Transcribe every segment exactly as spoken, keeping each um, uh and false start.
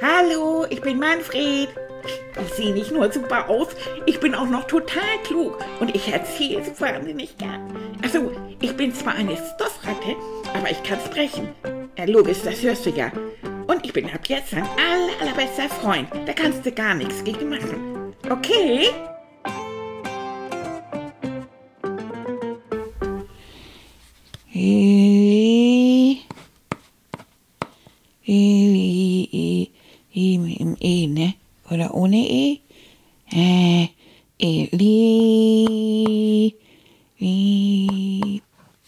Hallo, ich bin Manfred. Ich sehe nicht nur super aus, ich bin auch noch total klug und ich erzähle so wahnsinnig gern. Achso, ich bin zwar eine Stoffratte, aber ich kann sprechen. Ja, logisch, das hörst du ja. Und ich bin ab jetzt dein aller, allerbester Freund. Da kannst du gar nichts gegen machen. Okay? E, E, E, E im E, ne? Oder ohne E? Äh, Eli, Liebe.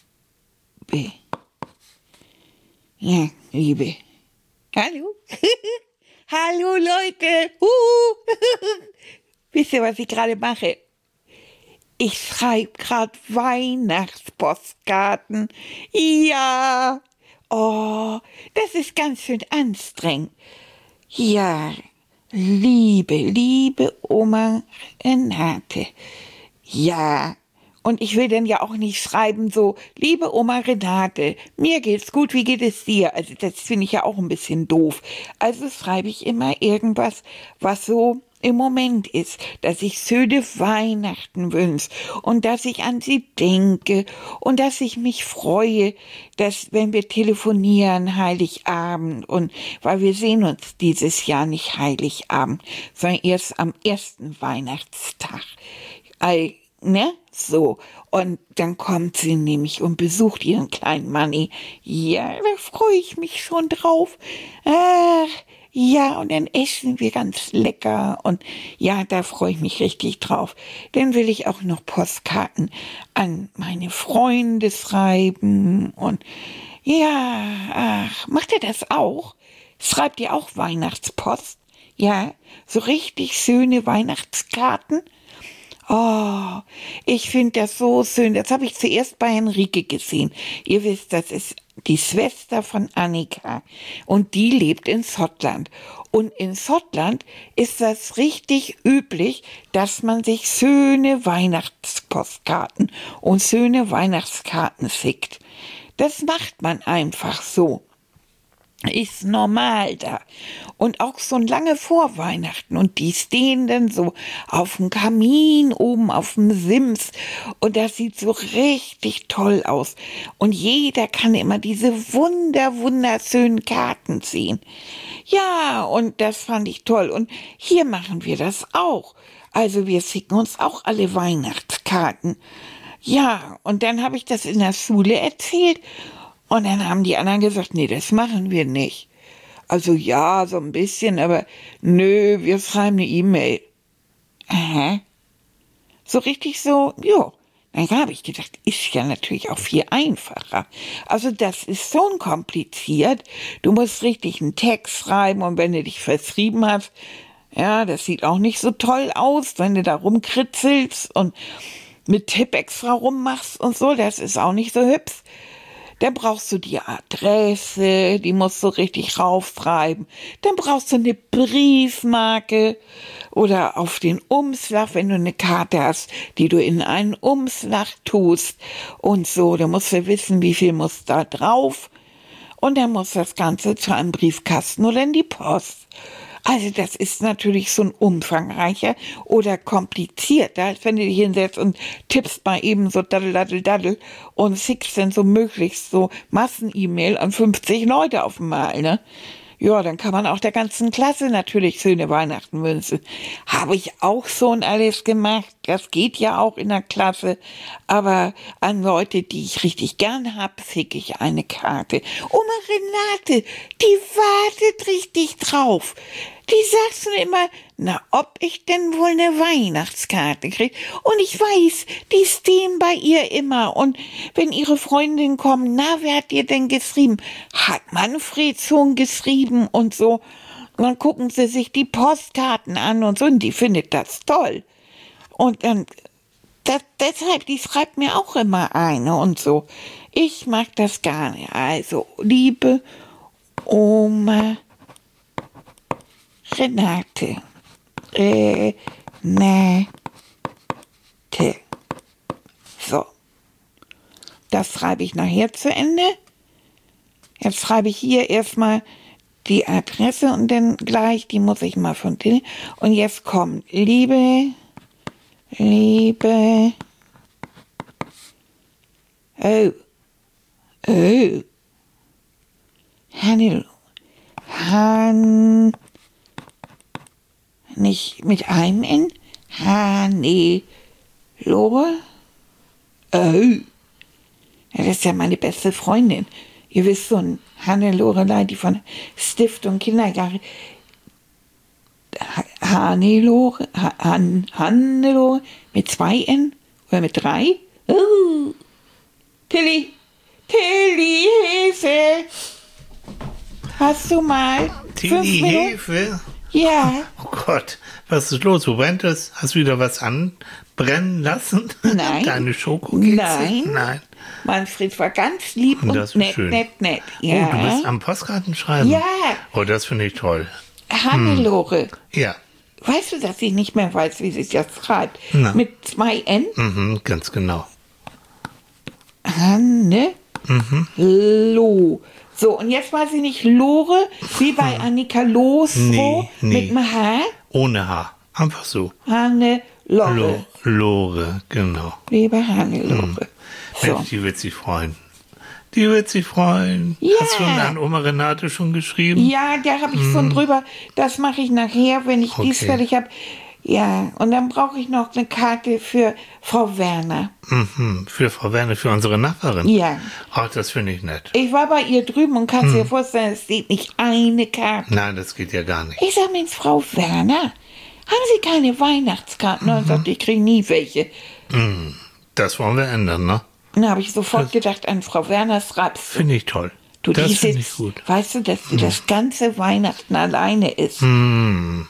Ja, Liebe. Hallo? Hallo, Leute. Uh. Wisst ihr, was ich gerade mache? Ich schreibe gerade Weihnachtspostkarten. Ja. Oh, das ist ganz schön anstrengend. Ja, liebe, liebe Oma Renate. Ja, und ich will dann ja auch nicht schreiben so, liebe Oma Renate, mir geht's gut, wie geht es dir? Also das finde ich ja auch ein bisschen doof. Also schreibe ich immer irgendwas, was so im Moment ist, dass ich schöne Weihnachten wünsche und dass ich an sie denke und dass ich mich freue, dass, wenn wir telefonieren, Heiligabend, und weil wir sehen uns dieses Jahr nicht Heiligabend, sondern erst am ersten Weihnachtstag. All, ne? So. Und dann kommt sie nämlich und besucht ihren kleinen Manni. Ja, da freue ich mich schon drauf. Ach, ja, und dann essen wir ganz lecker und ja, da freue ich mich richtig drauf. Dann will ich auch noch Postkarten an meine Freunde schreiben und ja, ach, macht ihr das auch? Schreibt ihr auch Weihnachtspost? Ja, so richtig schöne Weihnachtskarten? Oh, ich finde das so schön. Das habe ich zuerst bei Henrike gesehen. Ihr wisst, das ist die Schwester von Annika und die lebt in Schottland. Und in Schottland ist das richtig üblich, dass man sich schöne Weihnachtspostkarten und schöne Weihnachtskarten schickt. Das macht man einfach so. Ist normal da. Und auch so lange vor Weihnachten. Und die stehen dann so auf dem Kamin oben auf dem Sims. Und das sieht so richtig toll aus. Und jeder kann immer diese wunder, wunderschönen Karten sehen. Ja, und das fand ich toll. Und hier machen wir das auch. Also wir schicken uns auch alle Weihnachtskarten. Ja, und dann habe ich das in der Schule erzählt. Und dann haben die anderen gesagt, nee, das machen wir nicht. Also ja, so ein bisschen, aber nö, wir schreiben eine E-Mail. Aha. So richtig so, jo. Dann habe ich gedacht, ist ja natürlich auch viel einfacher. Also das ist so kompliziert. Du musst richtig einen Text schreiben und wenn du dich verschrieben hast, ja, das sieht auch nicht so toll aus, wenn du da rumkritzelst und mit Tipp extra rummachst und so, das ist auch nicht so hübsch. Dann brauchst du die Adresse, die musst du richtig raufschreiben. Dann brauchst du eine Briefmarke oder auf den Umschlag, wenn du eine Karte hast, die du in einen Umschlag tust und so. Dann musst du wissen, wie viel muss da drauf. Und dann muss das Ganze zu einem Briefkasten oder in die Post. Also das ist natürlich so ein umfangreicher oder komplizierter, als wenn du dich hinsetzt und tippst mal eben so daddel, daddel, daddel und schickst dann so möglichst so Massen-E-Mail an fünfzig Leute auf einmal, ne? Ja, dann kann man auch der ganzen Klasse natürlich schöne Weihnachten wünschen. Habe ich auch schon alles gemacht. Das geht ja auch in der Klasse. Aber an Leute, die ich richtig gern habe, schicke ich eine Karte. Oma Renate, die wartet richtig drauf. Die sagt schon immer, na, ob ich denn wohl eine Weihnachtskarte kriege. Und ich weiß, die stehen bei ihr immer. Und wenn ihre Freundinnen kommen, na, wer hat dir denn geschrieben? Hat Manfred schon geschrieben und so. Und dann gucken sie sich die Postkarten an und so. Und die findet das toll. Und dann, das, deshalb, die schreibt mir auch immer eine und so. Ich mag das gar nicht. Also, liebe Oma Renate. Renate. So. Das schreibe ich nachher zu Ende. Jetzt schreibe ich hier erstmal die Adresse und dann gleich, die muss ich mal von dir. Und jetzt kommt, liebe, liebe, oh, oh, Hannelore, Han, nicht mit einem N, Hannelore, oh, ja, das ist ja meine beste Freundin. Ihr wisst so, ein Hannelore, die von Stiftung Kindergarten. Hannelore, Han, Hannelore mit zwei N oder mit drei? Uh. Tilly, Tilly, Hilfe! Hast du mal Tilly, Hilfe? Ja. Oh Gott, was ist los? Wo brennt es? Hast du wieder was anbrennen lassen? Nein. Deine Schokokekse? Nein. Nein. Manfred war ganz lieb und das nett, schön. nett, nett. Ja. Oh, du bist am Postkarten schreiben? Ja. Oh, das finde ich toll. Hannelore. Hm. Ja. Weißt du, dass ich nicht mehr weiß, wie sich das schreibt? Na. Mit zwei N? Mhm, ganz genau. Hanne, Mhm. Lo. So, und jetzt weiß ich nicht, Lore, wie bei Annika Losro, Nee, nee. mit dem H. Ohne H. Einfach so. Hanne, Lore. Lo Lore, genau. Liebe Hannelore. So. Mensch, die wird sich freuen. Die wird sich freuen. Ja. Hast du an Oma Renate schon geschrieben? Ja, da habe ich schon drüber. Das mache ich nachher, wenn ich dies Okay. fertig habe. Ja, und dann brauche ich noch eine Karte für Frau Werner. Mhm, für Frau Werner, für unsere Nachbarin? Ja. Ach, das finde ich nett. Ich war bei ihr drüben und kannst dir vorstellen, es steht nicht eine Karte. Nein, das geht ja gar nicht. Ich sag, Mensch, Frau Werner, haben Sie keine Weihnachtskarten? Und sagt, ich kriege nie welche. Das wollen wir ändern, ne? Dann habe ich sofort gedacht an Frau Werners Raps. Finde ich toll. Du, das die finde ich sitzt, gut. weißt du, dass sie das ganze Weihnachten alleine ist? Hm,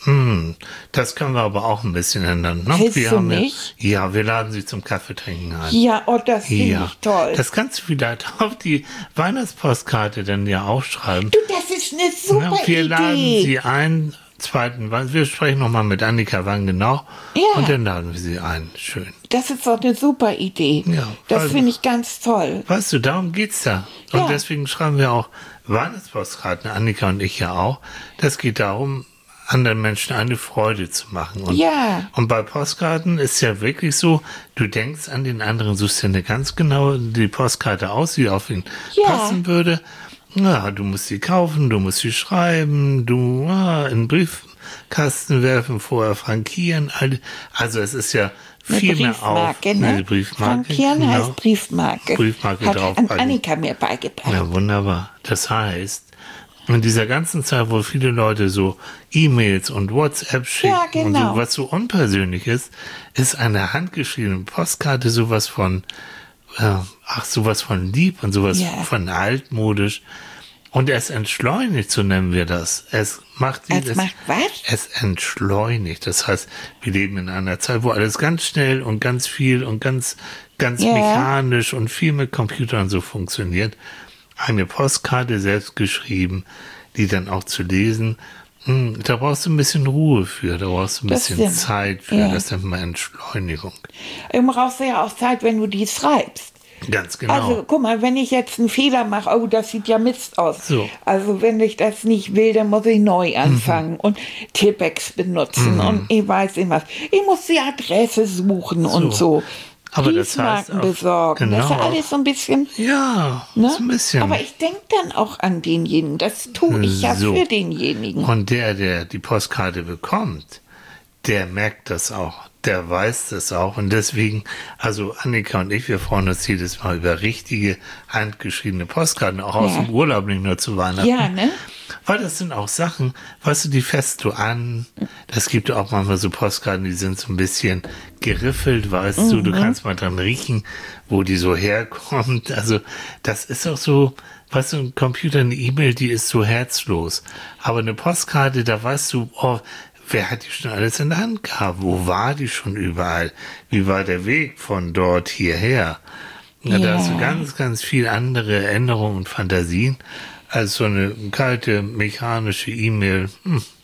das können wir aber auch ein bisschen ändern. Ne? Willst wir du haben nicht? Ja, ja, wir laden sie zum Kaffeetrinken ein. Ja, oh, das finde Ja, ich toll. das kannst du vielleicht auf die Weihnachtspostkarte dann ja aufschreiben. Du, das ist eine super Na, wir Idee. laden sie ein, zweiten, Weihn- wir sprechen nochmal mit Annika, wann genau. Ja. Und dann laden wir sie ein. Schön. Das ist doch eine super Idee. Ja, das also- finde ich ganz toll. Weißt du, darum geht's da. Und Ja. deswegen schreiben wir auch Weihnachtspostkarten, Annika und ich ja auch. Das geht darum, anderen Menschen eine Freude zu machen. Und, Ja. und bei Postkarten ist ja wirklich so, du denkst an den anderen, suchst dir eine ganz genau die Postkarte aus, die auf ihn Ja. passen würde. Ja, du musst sie kaufen, du musst sie schreiben, du ah, in den Briefkasten werfen, vorher frankieren. all- Also es ist ja Eine viel mehr auf. Briefmarke, ne? Eine Briefmarke. Frankieren genau. heißt Briefmarke. Briefmarke Hat draufpacken. an Annika mir beigebracht. Ja, wunderbar. Das heißt, in dieser ganzen Zeit, wo viele Leute so E-Mails und WhatsApp schicken Ja, genau. und so, was so unpersönlich ist, ist eine handgeschriebene Postkarte sowas von, äh, ach, sowas von lieb und sowas Ja. von altmodisch. Und es entschleunigt, so nennen wir das. Es macht Es dieses, macht was? es entschleunigt. Das heißt, wir leben in einer Zeit, wo alles ganz schnell und ganz viel und ganz, ganz Ja. mechanisch und viel mit Computern so funktioniert. Eine Postkarte selbst geschrieben, die dann auch zu lesen, hm, da brauchst du ein bisschen Ruhe für, da brauchst du ein Das bisschen stimmt. Zeit für, Ja. das nennt man Entschleunigung. Du brauchst ja auch Zeit, wenn du die schreibst. Ganz genau. Also, guck mal, wenn ich jetzt einen Fehler mache, oh, das sieht ja Mist aus. So. Also, wenn ich das nicht will, dann muss ich neu anfangen und Tippex benutzen und ich weiß nicht was. Ich muss die Adresse suchen und so. Aber das heißt Briefmarken auch- besorgen. Das ist ja genau. alles so ein bisschen. ja, Ne? so ein bisschen. Aber ich denke dann auch an denjenigen. Das tue ich ja So. für denjenigen. Und der, der die Postkarte bekommt, der merkt das auch, der weiß das auch. Und deswegen, also Annika und ich, wir freuen uns jedes Mal über richtige, handgeschriebene Postkarten, auch aus Ja. dem Urlaub, nicht nur zu Weihnachten. Ja, ne? Weil das sind auch Sachen, weißt du, die fässt du an. Das gibt auch manchmal so Postkarten, die sind so ein bisschen geriffelt, weißt du. Du kannst mal dran riechen, wo die so herkommt. Also das ist auch so, weißt du, ein Computer, eine E-Mail, die ist so herzlos. Aber eine Postkarte, da weißt du, oh, wer hat die schon alles in der Hand gehabt? Wo war die schon überall? Wie war der Weg von dort hierher? Ja, da Ja. hast du ganz, ganz viel andere Erinnerungen und Fantasien als so eine kalte, mechanische E-Mail. Hm,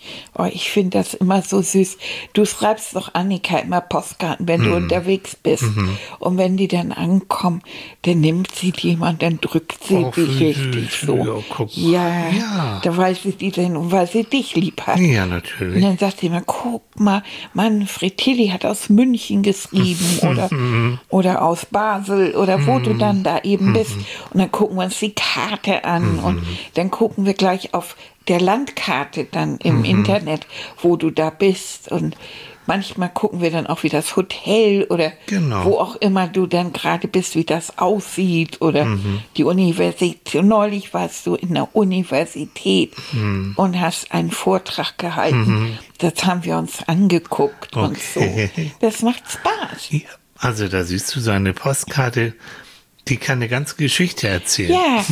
Oh, ich finde das immer so süß. Du schreibst doch Annika immer Postkarten, wenn Mhm. du unterwegs bist. Mhm. Und wenn die dann ankommen, dann nimmt sie die mal, dann drückt sie Oh, dich wie richtig süß. so. Ja, guck mal. Ja, Ja. da weiß sie die denn, und weil sie dich lieb hat. Ja, Und natürlich. dann sagt sie immer, guck mal, Manfred Tilly hat aus München geschrieben oder, oder aus Basel oder wo du dann da eben bist. Und dann gucken wir uns die Karte an und dann gucken wir gleich auf der Landkarte dann im Internet, wo du da bist. Und manchmal gucken wir dann auch, wie das Hotel oder Genau. wo auch immer du dann gerade bist, wie das aussieht oder die Universität. Neulich warst du in der Universität und hast einen Vortrag gehalten. Das haben wir uns angeguckt und so. Okay. Das macht Spaß. Ja, also da siehst du seine Postkarte, die kann eine ganze Geschichte erzählen. Ja.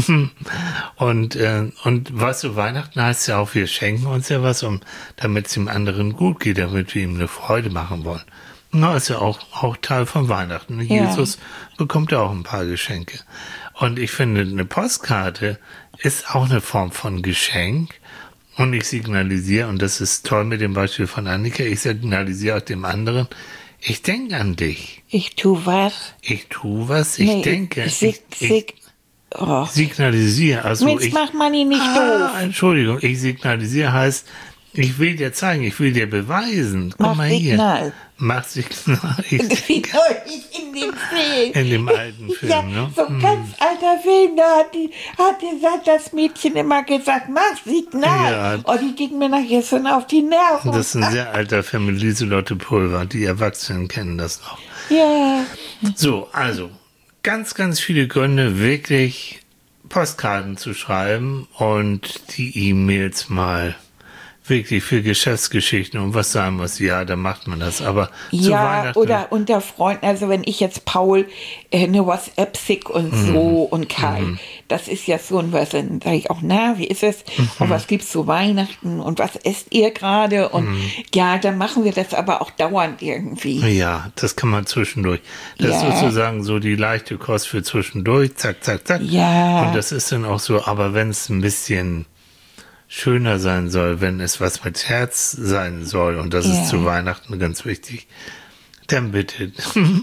Und, äh, und weißt du, Weihnachten heißt ja auch, wir schenken uns ja was, um, damit es dem anderen gut geht, damit wir ihm eine Freude machen wollen. Na, ist ja auch, auch Teil von Weihnachten. Ja. Jesus bekommt ja auch ein paar Geschenke. Und ich finde, eine Postkarte ist auch eine Form von Geschenk. Und ich signalisiere, und das ist toll mit dem Beispiel von Annika, ich signalisiere auch dem anderen, ich denke an dich. Ich tu was. Ich tue was, ich Nee, denke. Sig, ich, sig, oh. ich signalisiere. Also Mensch, ich, mach man ihn nicht ah, doof. Entschuldigung, ich signalisiere heißt, ich will dir zeigen, ich will dir beweisen. Guck Mach mal Signal. hier. Mach Signal. Ich, Wie neulich in dem Film. in dem alten Film, Ja, ne? so ein ganz alter Film, da hat, die, hat gesagt, das Mädchen immer gesagt, mach Signal. Ja. Oh, die ging mir nachher schon auf die Nerven. Das ist ein sehr alter Film mit Lieselotte Pulver. Die Erwachsenen kennen das noch. Ja, So, also, ganz, ganz viele Gründe, wirklich Postkarten zu schreiben und die E-Mails mal wirklich für Geschäftsgeschichten und was sein muss, ja, dann macht man das. Aber zu ja, Weihnachten. oder unter Freunden, also wenn ich jetzt Paul äh, eine WhatsApp schick und Mhm. so und Kai, das ist ja so ein was, dann sage ich auch, na, wie ist es? Mhm. Und was gibt's zu Weihnachten und was esst ihr gerade? Und Mhm. ja, dann machen wir das aber auch dauernd irgendwie. Ja, das kann man zwischendurch. Das ist Ja. sozusagen so die leichte Kost für zwischendurch, zack, zack, zack. Ja. Und das ist dann auch so, aber wenn es ein bisschen schöner sein soll, wenn es was mit Herz sein soll, und das Ja. ist zu Weihnachten ganz wichtig, dann bitte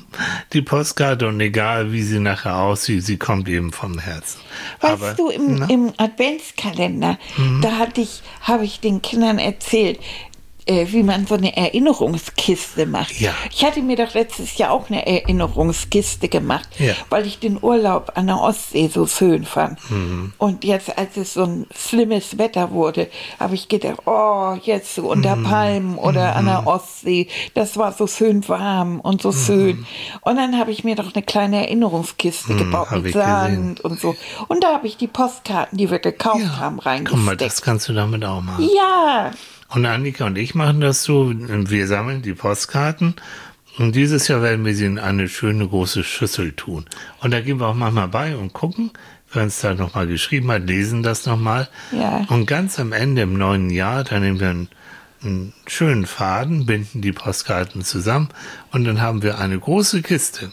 die Postkarte, und egal wie sie nachher aussieht, sie kommt eben vom Herzen. Weißt Aber, du, im, na, im Adventskalender, da hatte ich, habe ich den Kindern erzählt, äh, wie man so eine Erinnerungskiste macht. Ja. Ich hatte mir doch letztes Jahr auch eine Erinnerungskiste gemacht, Ja. weil ich den Urlaub an der Ostsee so schön fand. Mhm. Und jetzt, als es so ein schlimmes Wetter wurde, habe ich gedacht, oh, jetzt so unter Mhm. Palmen oder an der Ostsee, das war so schön warm und so schön. Und dann habe ich mir doch eine kleine Erinnerungskiste gebaut Mhm. hab mit ich gesehen. Sand und so. Und da habe ich die Postkarten, die wir gekauft ja, haben, guck mal, reingesteckt. das kannst du damit auch machen. Ja, Und Annika und ich machen das so, wir sammeln die Postkarten und dieses Jahr werden wir sie in eine schöne große Schüssel tun. Und da gehen wir auch manchmal bei und gucken, wer uns da nochmal geschrieben hat, lesen das nochmal. Ja. Und ganz am Ende im neuen Jahr, da nehmen wir einen, einen schönen Faden, binden die Postkarten zusammen und dann haben wir eine große Kiste.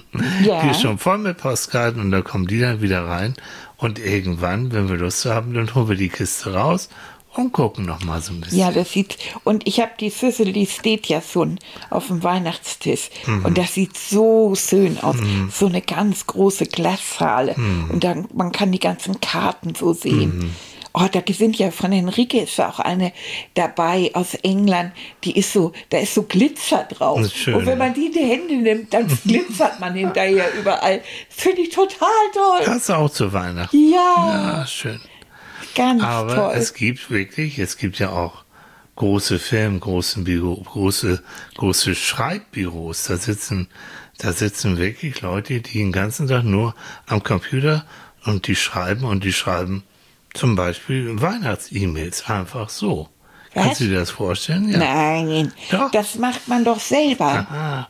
Ja. Die ist schon voll mit Postkarten und da kommen die dann wieder rein. Und irgendwann, wenn wir Lust haben, dann holen wir die Kiste raus und gucken noch mal so ein bisschen. ja, das sieht, und ich habe die Schüssel, die steht ja schon auf dem Weihnachtstisch. Mhm. Und das sieht so schön aus. So eine ganz große Glasschale. Mhm. Und dann, man kann die ganzen Karten so sehen. Oh, da sind ja von Henrike ist auch eine dabei aus England, die ist so, da ist so Glitzer drauf. Das ist schön, und wenn ja. man die in die Hände nimmt, dann glitzert man hinterher überall. Das finde ich total toll. Passt auch zu Weihnachten. Ja, Ja, schön. ganz Aber toll. es gibt wirklich, es gibt ja auch große Firmen, große Büro, große, große Schreibbüros. Da sitzen, da sitzen wirklich Leute, die den ganzen Tag nur am Computer und die schreiben und die schreiben zum Beispiel Weihnachts-E-Mails einfach so. Was? Kannst du dir das vorstellen? Ja. Nein, Doch. das macht man doch selber. Ah,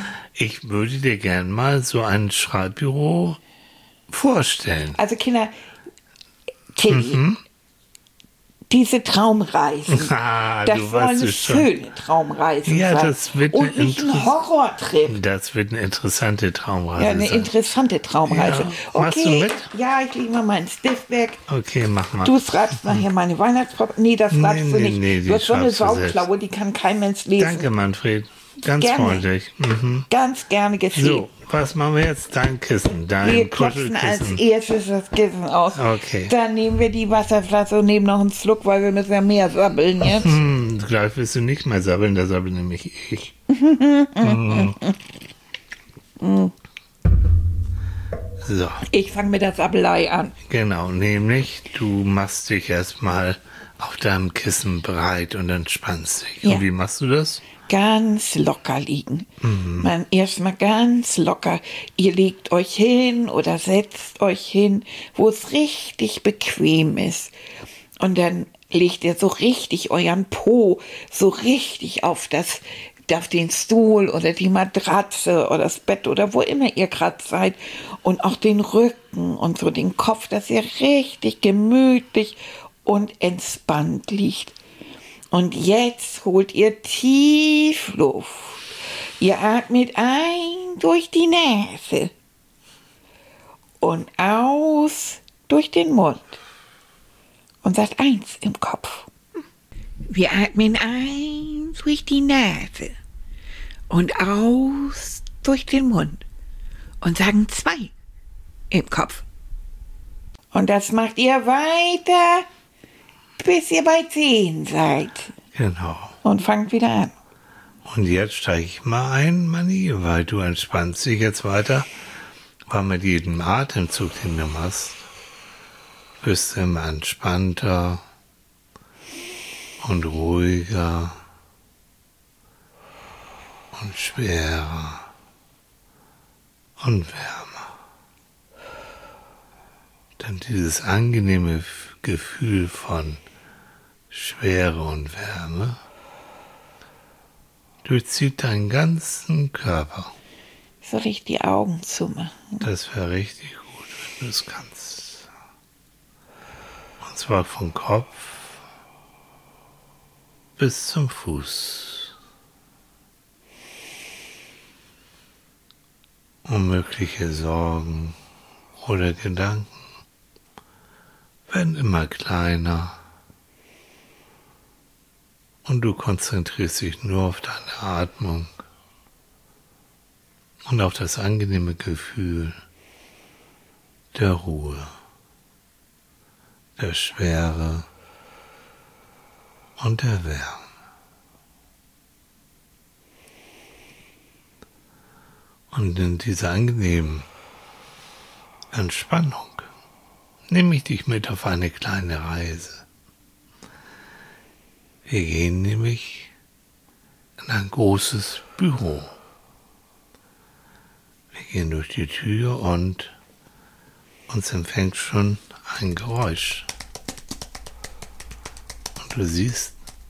ich würde dir gern mal so ein Schreibbüro vorstellen. Also Kinder, Tilly, Mhm. diese Traumreisen. Ah, das du sollen weißt es schon. schöne Traumreisen Ja, sein. das wird Und eine nicht ein Interess- Horrortrip. Das wird eine interessante Traumreise Ja, eine sein. interessante Traumreise. Ja. Okay, Machst du mit? ja, ich lege mal meinen Stift weg. Okay, mach mal. Du schreibst nachher meine Weihnachtsprobe. Nee, das schreibst Nee, du nee, nicht. nee, die du hast so eine schreibst du selbst. Sauklaue, die kann kein Mensch lesen. Danke, Manfred. Ganz Gerne. freundlich. Mhm. Ganz gerne geschehen. So, was machen wir jetzt? Dein Kissen, dein Wir klopfen als Kuschelkissen. erstes das Kissen aus. Okay. Dann nehmen wir die Wasserflasche und nehmen noch einen Schluck, weil wir müssen ja mehr sabbeln jetzt. Hm, gleich wirst du nicht mehr sabbeln, da sabbel nämlich ich. Mhm. So, Ich fange mit der Sabbelei an. genau, nämlich du machst dich erstmal auf deinem Kissen breit und entspannst dich. Ja. Und wie machst du das? Ganz locker liegen. Mhm. Man erstmal ganz locker. Ihr legt euch hin oder setzt euch hin, wo es richtig bequem ist. Und dann legt ihr so richtig euren Po so richtig auf das, auf den Stuhl oder die Matratze oder das Bett oder wo immer ihr gerade seid. Und auch den Rücken und so den Kopf, dass ihr richtig gemütlich und entspannt liegt. Und jetzt holt ihr tief Luft. Ihr atmet ein durch die Nase und aus durch den Mund. Und sagt eins im Kopf. Wir atmen ein durch die Nase und aus durch den Mund und sagen zwei im Kopf. Und das macht ihr weiter, bis ihr bei zehn seid. Genau. Und fangt wieder an. Und jetzt steige ich mal ein, Manni, weil du entspannst dich jetzt weiter, weil mit jedem Atemzug, den du machst, bist du immer entspannter und ruhiger und schwerer und wärmer. Denn dieses angenehme Gefühl von Schwere und Wärme durchzieht deinen ganzen Körper. So richtig die Augen zumachen. Das wäre richtig gut, wenn du es kannst. Und zwar vom Kopf bis zum Fuß. Unmögliche Sorgen oder Gedanken werden immer kleiner und du konzentrierst dich nur auf deine Atmung und auf das angenehme Gefühl der Ruhe, der Schwere und der Wärme. Und in dieser angenehmen Entspannung nehme ich dich mit auf eine kleine Reise. Wir gehen nämlich in ein großes Büro. Wir gehen durch die Tür und uns empfängt schon ein Geräusch. Und du siehst,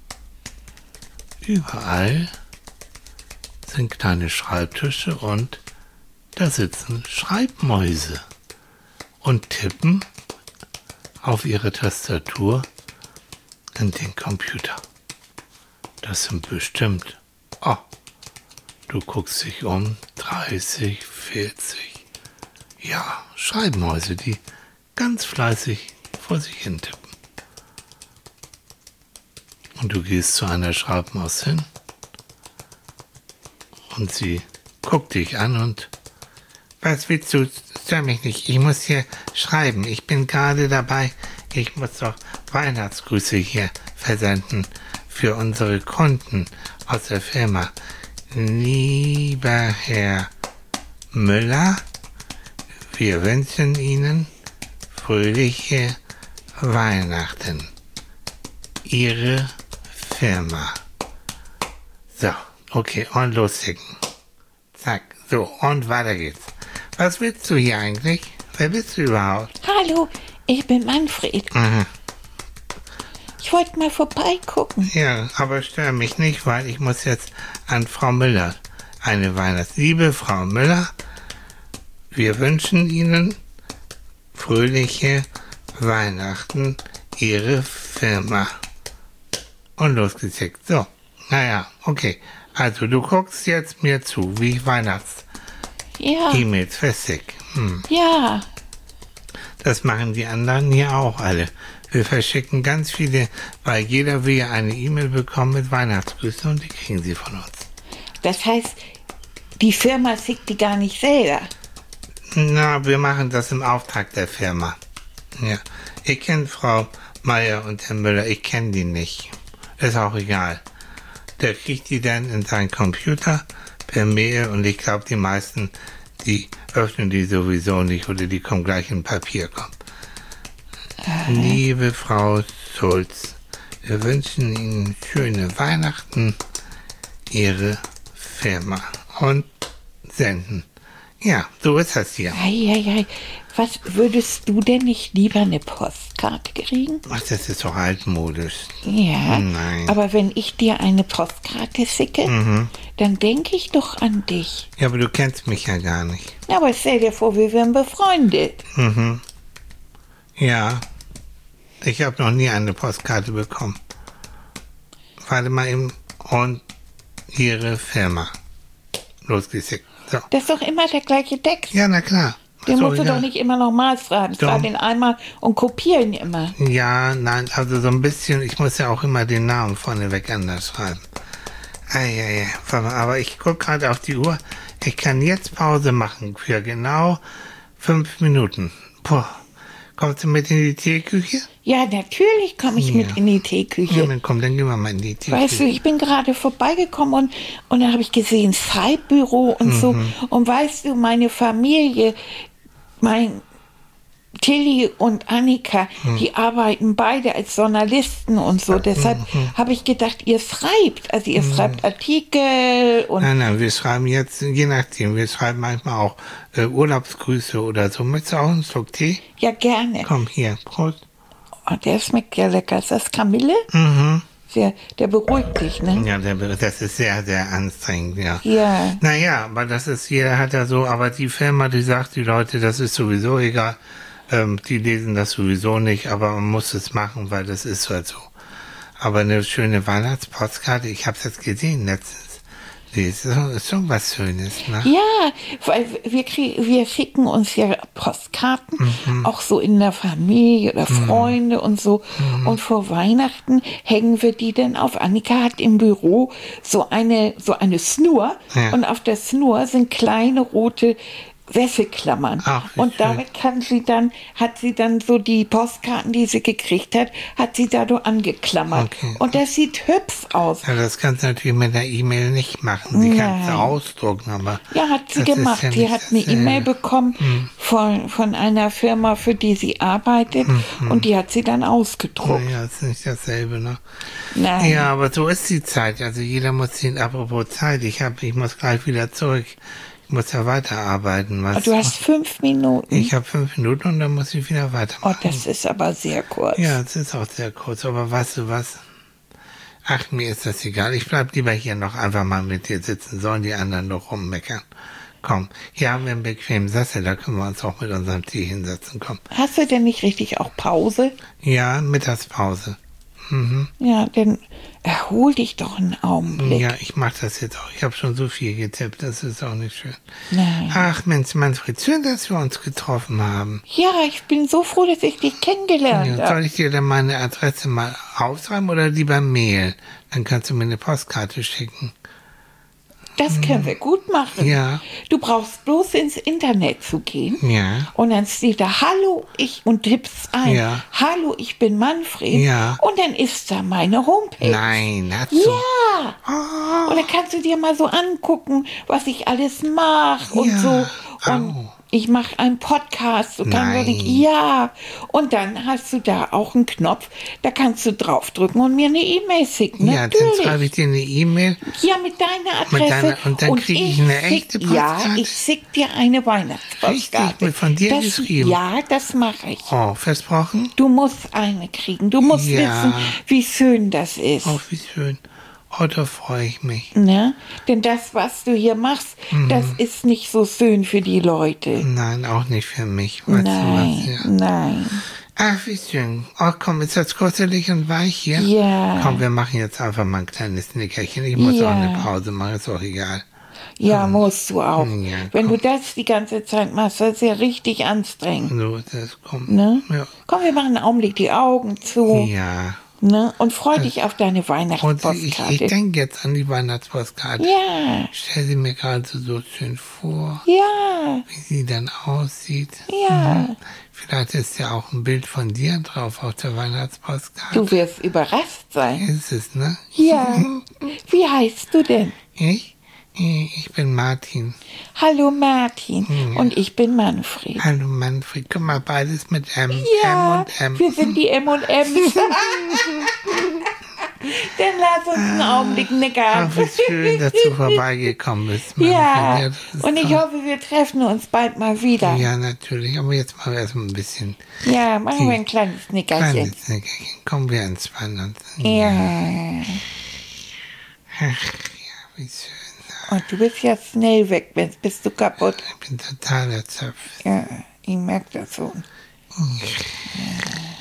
überall sind kleine Schreibtische und da sitzen Schreibmäuse und tippen auf ihre Tastatur in den Computer. Das sind bestimmt, oh, du guckst dich um, dreißig, vierzig, ja, Schreibmäuse, die ganz fleißig vor sich hin tippen. Und du gehst zu einer Schreibmaus hin und sie guckt dich an und was willst du? Stör mich nicht, ich muss hier schreiben. Ich bin gerade dabei, ich muss doch Weihnachtsgrüße hier versenden für unsere Kunden aus der Firma. Lieber Herr Müller, wir wünschen Ihnen fröhliche Weihnachten. Ihre Firma. So, okay, und loslegen. Zack, so, und weiter geht's. Was willst du hier eigentlich? Wer bist du überhaupt? Hallo, ich bin Manfred. Mhm. Ich wollte mal vorbeigucken. Ja, aber stör mich nicht, weil ich muss jetzt an Frau Müller eine Weihnachts... Liebe Frau Müller, wir wünschen Ihnen fröhliche Weihnachten, Ihre Firma. Und losgezickt. So, naja, okay. Also du guckst jetzt mir zu, wie ich Weihnachts-E-Mails Ja, verschicke. Hm. ja. Das machen die anderen hier auch alle. Wir verschicken ganz viele, weil jeder will ja eine E-Mail bekommen mit Weihnachtsgrüßen und die kriegen sie von uns. Das heißt, die Firma schickt die gar nicht selber. Na, wir machen das im Auftrag der Firma. Ja, ihr kennt Frau Meier und Herr Müller, ich kenne die nicht. Ist auch egal. Der kriegt die dann in seinen Computer per Mail und ich glaube, die meisten, die öffnen die sowieso nicht oder die kommen gleich in Papierkorb. Äh. Liebe Frau Schulz, wir wünschen Ihnen schöne Weihnachten, Ihre Firma und senden. Ja, so ist das hier. Eieiei. Was würdest du denn nicht lieber eine Postkarte kriegen? Ach, das ist doch altmodisch. Ja, Nein. aber wenn ich dir eine Postkarte schicke, Mhm. dann denke ich doch an dich. Ja, aber du kennst mich ja gar nicht. Aber stell dir vor, wir wären befreundet. Mhm. Ja. Ich habe noch nie eine Postkarte bekommen. Warte mal eben. Und Ihre Firma. Losgeschickt. So. Das ist doch immer der gleiche Text. Ja, na klar. Den So, musst du ja. doch nicht immer nochmal schreiben. Doch. Schreib den einmal und kopier ihn immer. Ja, nein, also so ein bisschen, ich muss ja auch immer den Namen vorneweg anders schreiben. Eieiei, aber ich gucke gerade auf die Uhr. Ich kann jetzt Pause machen für genau fünf Minuten. Boah, kommst du mit in die Teeküche? Ja, natürlich komme ich Ja. mit in die Ja, Teeküche. dann komm, dann gehen wir mal in die Teeküche. Weißt du, ich bin gerade vorbeigekommen und, und dann habe ich gesehen, Schreibbüro und so. Mhm. Und weißt du, meine Familie, mein Tilly und Annika, Mhm. die arbeiten beide als Journalisten und so. Deshalb habe ich gedacht, ihr schreibt. Also ihr schreibt Artikel und Nein, nein, wir schreiben jetzt, je nachdem, wir schreiben manchmal auch äh, Urlaubsgrüße oder so. Möchtest du auch einen Schluck Tee? ja gerne. Komm, hier, Prost. Oh, der schmeckt ja lecker. Ist das Kamille? Mhm. Der, der beruhigt dich, ne? Ja, der, das ist sehr, sehr anstrengend, ja. Ja. Naja, aber das ist, jeder hat ja so, aber die Firma, die sagt, die Leute, das ist sowieso egal, ähm, die lesen das sowieso nicht, aber man muss es machen, weil das ist halt so. Aber eine schöne Weihnachtspostkarte, ich habe es jetzt gesehen letztens. Die ist, so, ist schon was Schönes, ne? Ja, weil wir, krieg, wir schicken uns ja Postkarten, auch so in der Familie oder Freunde und so. Und vor Weihnachten hängen wir die dann auf. Annika hat im Büro so eine, so eine Schnur Ja. und auf der Schnur sind kleine rote Wäscheklammern. Ach, wie und schön. damit kann sie dann, hat sie dann so die Postkarten, die sie gekriegt hat, hat sie da so angeklammert. Okay. Und das sieht hübsch aus. Ja, das kannst du natürlich mit der E-Mail nicht machen. Die kannst du Nein. ausdrucken, aber. Ja, hat sie das ist gemacht. ja sie nicht hat eine dasselbe. E-Mail bekommen von, von einer Firma, für die sie arbeitet. Und die hat sie dann ausgedruckt. Ja, das ist nicht dasselbe, ne? Nein. Ja, aber so ist die Zeit. Also jeder muss sehen, apropos Zeit, ich hab, ich muss gleich wieder zurück. Ich muss ja weiterarbeiten. Was? Du hast fünf Minuten. Ich habe fünf Minuten und dann muss ich wieder Oh, weitermachen. das ist aber sehr kurz. Ja, es ist auch sehr kurz, aber weißt du was? Ach, mir ist das egal. Ich bleib lieber hier noch einfach mal mit dir sitzen. Sollen die anderen noch rummeckern? Komm, hier haben wir einen bequemen Sessel, da können wir uns auch mit unserem Tee hinsetzen. Komm. Hast du denn nicht richtig auch Pause? Ja, Mittagspause. Mhm. Ja, dann erhol dich doch einen Augenblick. Ja, ich mach das jetzt auch. Ich habe schon so viel getippt, das ist auch nicht schön. Nein. Ach Mensch, Manfred, schön, dass wir uns getroffen haben. Ja, ich bin so froh, dass ich dich kennengelernt Ja, habe. soll ich dir dann meine Adresse mal aufschreiben oder lieber Mail? Dann kannst du mir eine Postkarte schicken. Das können wir gut machen. Ja. Du brauchst bloß ins Internet zu gehen. Ja. Und dann steht da, hallo, ich, und tippst ein, Ja. hallo, ich bin Manfred. Ja. Und dann ist da meine Homepage. Nein, hast du. Ja. Oh, Und dann kannst du dir mal so angucken, was ich alles mache und Ja. so. Und Au. ich mache einen Podcast. Du kannst Nein. ja. Und dann hast du da auch einen Knopf, da kannst du draufdrücken und mir eine E-Mail schicken. ja, dann Natürlich. schreibe ich dir eine E-Mail. Ja, mit deiner Adresse. Mit deiner- und dann krieg ich eine echte Ja, Postkarte? ich schick dir eine Weihnachtspostkarte. Richtig, wird von dir das, geschrieben? Ja, das mache ich. Oh, versprochen? Du musst eine kriegen. Du musst Ja. wissen, wie schön das ist. Oh, wie schön. Oh, da freue ich mich. Ne? Denn das, was du hier machst, Mhm. das ist nicht so schön für die Leute. Nein, auch nicht für mich. Weißt du Nein, was? Ja. nein. Ach, wie schön. Oh, komm, ist das kuschelig und weich hier? Ja. Komm, wir machen jetzt einfach mal ein kleines Nickerchen. Ich muss Ja. auch eine Pause machen, ist auch egal. Ja, musst du auch. Ja, Wenn komm. du das die ganze Zeit machst, das ist ja richtig anstrengend. So, das kommt. Ne? Ja. Komm, wir machen einen Augenblick die Augen zu. Ja. Ne? Und freu dich auf deine Und ich, Weihnachtspostkarte. ich denke jetzt an die Weihnachtspostkarte. Ja, Stell sie mir gerade so schön vor, ja, wie sie dann aussieht. ja. Mhm. Vielleicht ist ja auch ein Bild von dir drauf auf der Weihnachtspostkarte. Du wirst überrascht sein. Ist es, ne? Ja. Wie heißt du denn? Ich? Ich bin Martin. Hallo Martin. Und ich bin Manfred. Hallo Manfred. Guck mal, beides mit M. Ja, M und M. wir sind die M und M's. Dann lass uns einen Augenblick nickern. Ach, wie schön, dass du vorbeigekommen bist. Manfred. Ja, das ist und ich toll. hoffe, wir treffen uns bald mal wieder. Ja, natürlich. Aber jetzt machen wir erstmal ein bisschen Ja, machen wir ein kleines Nickerchen. kleines Nickerchen. Kommen wir entspannen uns. Ja. Ach, ja, wie schön. Und du bist ja schnell weg, jetzt bist du kaputt. Ich bin total erschöpft. Ja, ich merke das schon. Ja.